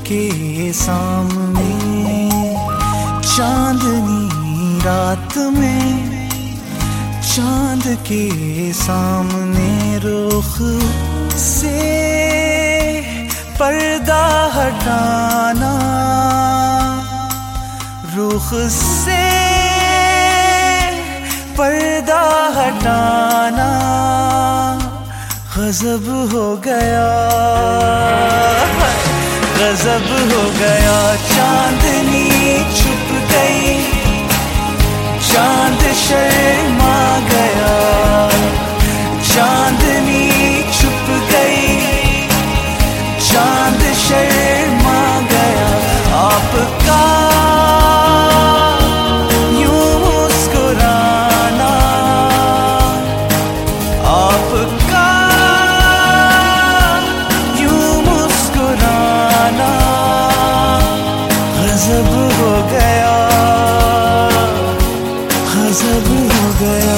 के सामने चांदनी रात में, चांद के सामने रुख से पर्दा हटाना, रुख से पर्दा हटाना गजब हो गया, गजब हो गया। चांदनी छुप गई, चांद शर्मा गया, चांदनी छुप गई, चांद शर्मा गया। आपका यूं मुस्कुराना, आपका यूं मुस्कुराना गजब हो गया, गजब हो गया।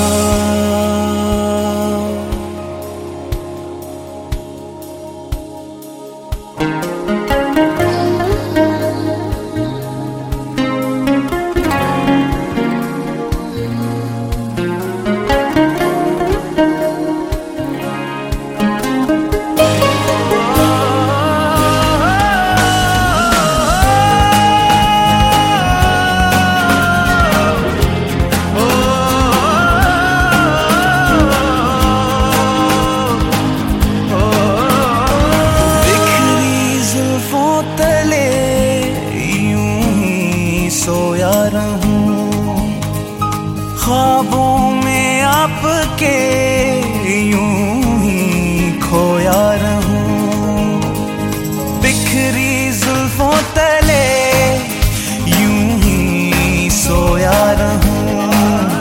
सोया रहूं ख्वाबों में आपके, यूं ही खोया रहूं। बिखरी जुल्फों तले यूं ही सोया रहूं,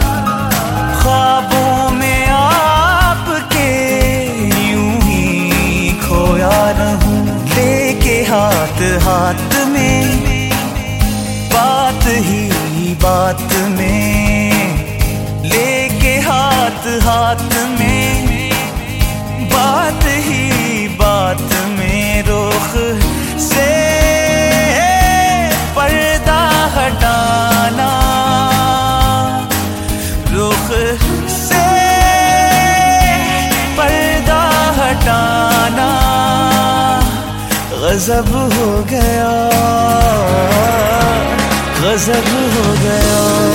ख्वाबों में आपके यूं ही खोया रहूं। लेके हाथ हाथ में, बात ही बात में, लेके हाथ हाथ में, बात ही बात में रुख से पर्दा हटाना, रुख से पर्दा हटाना गजब हो गया, गजब हो गया।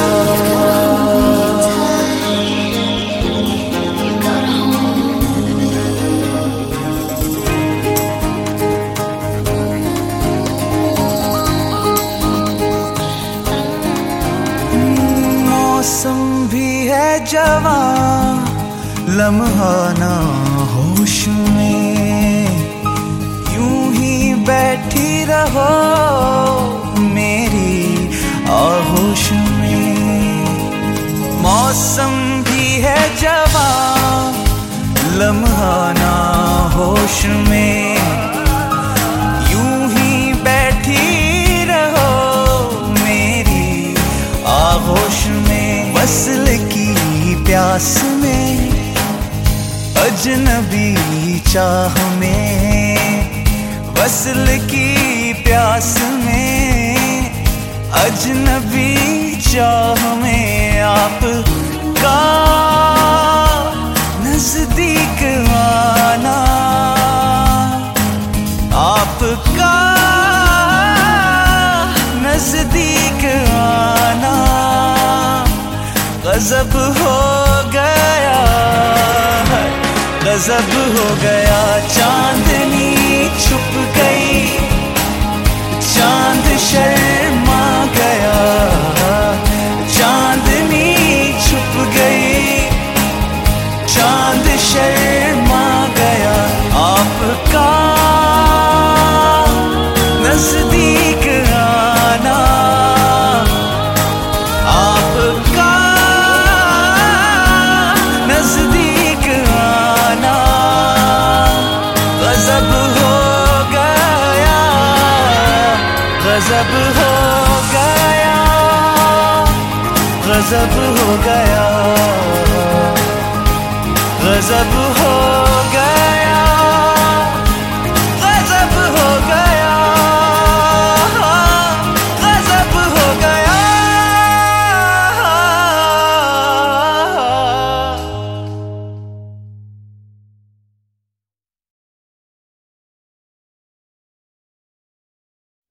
मौसम भी है जवां, लम्हा ना होश में, यूं ही बैठी रहो मेरी आगोश में। मौसम भी है जवां, लम्हा ना होश में, यूं ही बैठी रहो मेरी आगोश में। वस्ल की प्यास में, अजनबी चाह में, वस्ल की प्यास में, अजनबी चाह में आपका नजदीक आना, आपका नजदीक आना गजब हो गया, गजब हो गया। चांदनी छुप गई, चांद शर्मा गया, चांदनी छुप गई, चांद शर्मा गया। आपका नजदीक आना, आपका नजदीक आना गजब हो गया, गजब हो गया, गजब हो गया, गजब